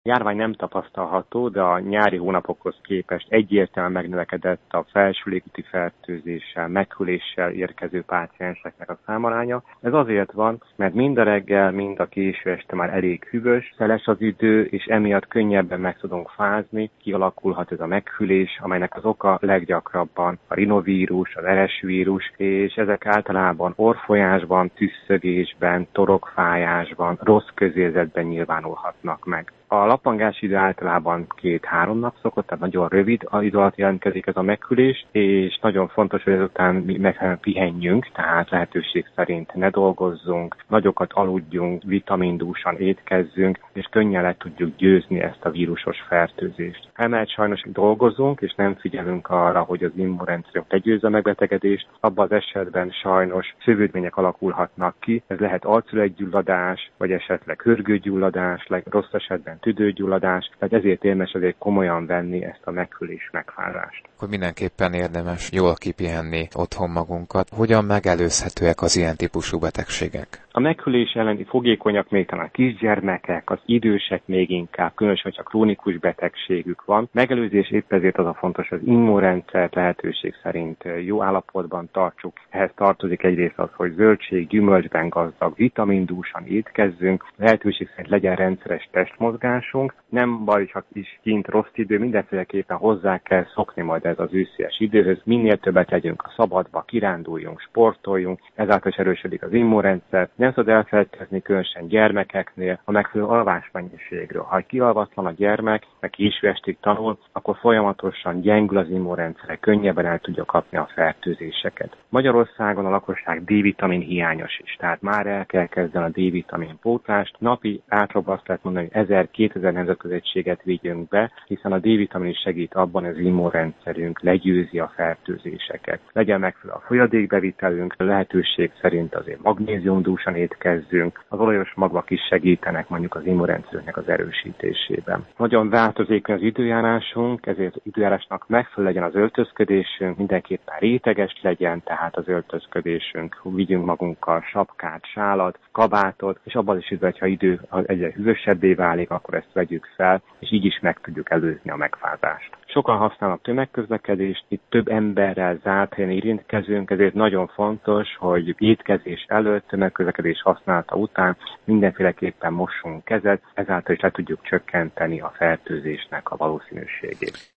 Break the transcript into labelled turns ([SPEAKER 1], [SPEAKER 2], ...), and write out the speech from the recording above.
[SPEAKER 1] Járvány nem tapasztalható, de a nyári hónapokhoz képest egyértelműen megnövekedett a felső légúti fertőzéssel, meghűléssel érkező pácienseknek a számaránya. Ez azért van, mert mind a reggel, mind a késő este már elég hűvös, szeles az idő, és emiatt könnyebben meg tudunk fázni, kialakulhat ez a meghűlés, amelynek az oka leggyakrabban a rinovírus, az RS vírus, és ezek általában orrfolyásban, tüsszögésben, torokfájásban, rossz közérzetben nyilvánulhatnak meg. A lappangási idő általában 2-3 nap szokott, tehát nagyon rövid idő alatt jelentkezik ez a meghűlés, és nagyon fontos, hogy ezután mi megfelelően pihenjünk, tehát lehetőség szerint ne dolgozzunk, nagyokat aludjunk, vitamindúsan étkezzünk, és könnyen le tudjuk győzni ezt a vírusos fertőzést. Emellett sajnos dolgozunk, és nem figyelünk arra, hogy az immunrendszerünk legyőzze a megbetegedést, abban az esetben sajnos szövődmények alakulhatnak ki, ez lehet arculatgyulladás, vagy esetleg hörgőgyulladás, rossz esetben tüdőgyulladás, tehát ezért érdemes azért komolyan venni ezt a meghűlés megfázást.
[SPEAKER 2] Akkor mindenképpen érdemes jól kipihenni otthon magunkat. Hogyan megelőzhetőek az ilyen típusú betegségek?
[SPEAKER 1] A meghűlés elleni fogékonyak még talán a kisgyermekek, az idősek még inkább, különösen, hogyha krónikus betegségük van. Megelőzés épp ezért az a fontos, hogy az immunrendszert lehetőség szerint jó állapotban tartsuk. Ehhez tartozik egyrészt az, hogy zöldség, gyümölcsben gazdag, vitamindúsan étkezzünk, lehetőség szerint legyen rendszeres testmozgásunk. Nem baj, ha is kint rossz idő, mindenféleképpen hozzá kell szokni majd ez az őszies időhöz. Minél többet legyünk a szabadba, kiránduljunk, sportoljunk, ezáltal is erősödik az immunrendszer. Nem szabad elfelejtkezni különösen gyermekeknél a megfelelő alvásmennyiségről. Ha kialvatlan a gyermek, meg késő estig tanul, akkor folyamatosan gyengül az immunrendszere, könnyebben el tudja kapni a fertőzéseket. Magyarországon a lakosság D-vitamin hiányos is, tehát már el kell kezdeni a D-vitamin pótlást. Napi átlagban azt lehet mondani, hogy 1000-2000 nemzetközi egységet vigyünk be, hiszen a D-vitamin is segít abban, hogy az immunrendszerünk legyőzi a fertőzéseket. Legyen megfelelő a folyadékbevitelünk, lehetőség szerint azért magnéziumdúsan étkezzünk, az olajos magvak is segítenek mondjuk az immunrendszerünknek az erősítésében. Nagyon változékony az időjárásunk, ezért az időjárásnak megfelelő legyen az öltözködésünk, mindenképpen réteges legyen, tehát az öltözködésünk, vigyünk magunkkal sapkát, sálat, kabátot, és abban is üdv, ha idő egyre hűvösebbé válik, akkor ezt vegyük fel, és így is meg tudjuk előzni a megfázást. Sokan használnak tömegközlekedést, itt több emberrel zárt helyen érintkezünk, ezért nagyon fontos, hogy étkezés előtt, tömegközlekedés használata után mindenféleképpen mossunk kezet, ezáltal is le tudjuk csökkenteni a fertőzésnek a valószínűségét.